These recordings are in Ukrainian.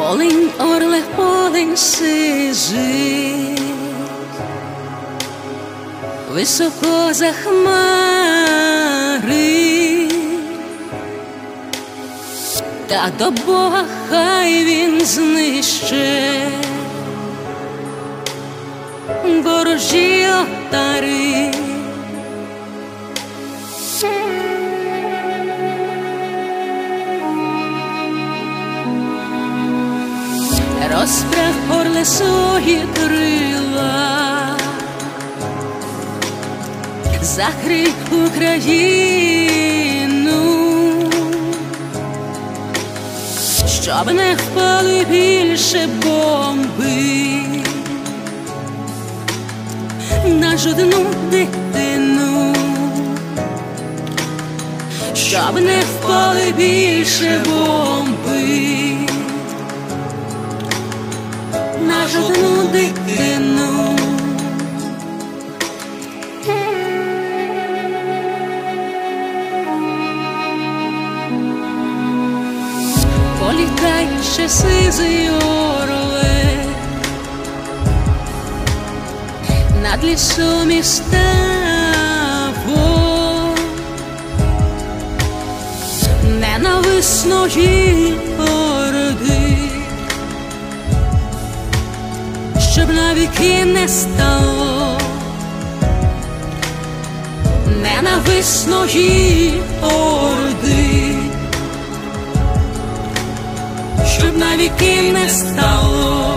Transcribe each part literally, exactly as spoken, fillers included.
Полинь, орле, полинь сизий, високо за хмари, та до Бога хай він знище ворожі отари. Розправ, орле, свої крила, закрий Україну, щоб не впали більше бомби на жодну дитину, щоб не впали більше бомби на жодну дитину. Політай ще сизий орле над лісом і ставом ненависної орди, щоб навіки не стало ненависної орди, щоб навіки не стало.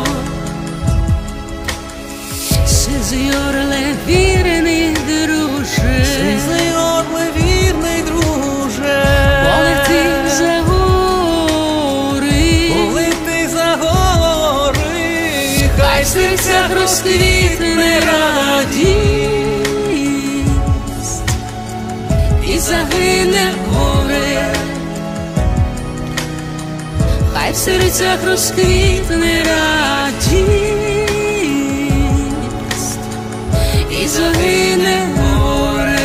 Сизий орле, вірний друже, сизий орле, вірний друже, полети за гори, полети за гори, хай в серцях розквітне радість і загине горе. Хай в серцях розквітне радість і загине горе.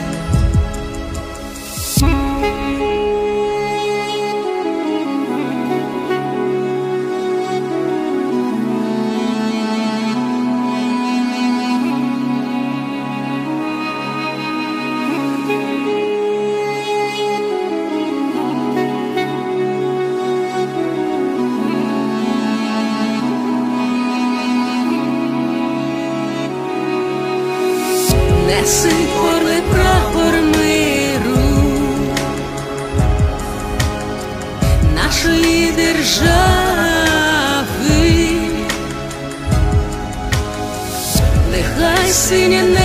Неси, орле, прапор миру нашої держави, нехай синє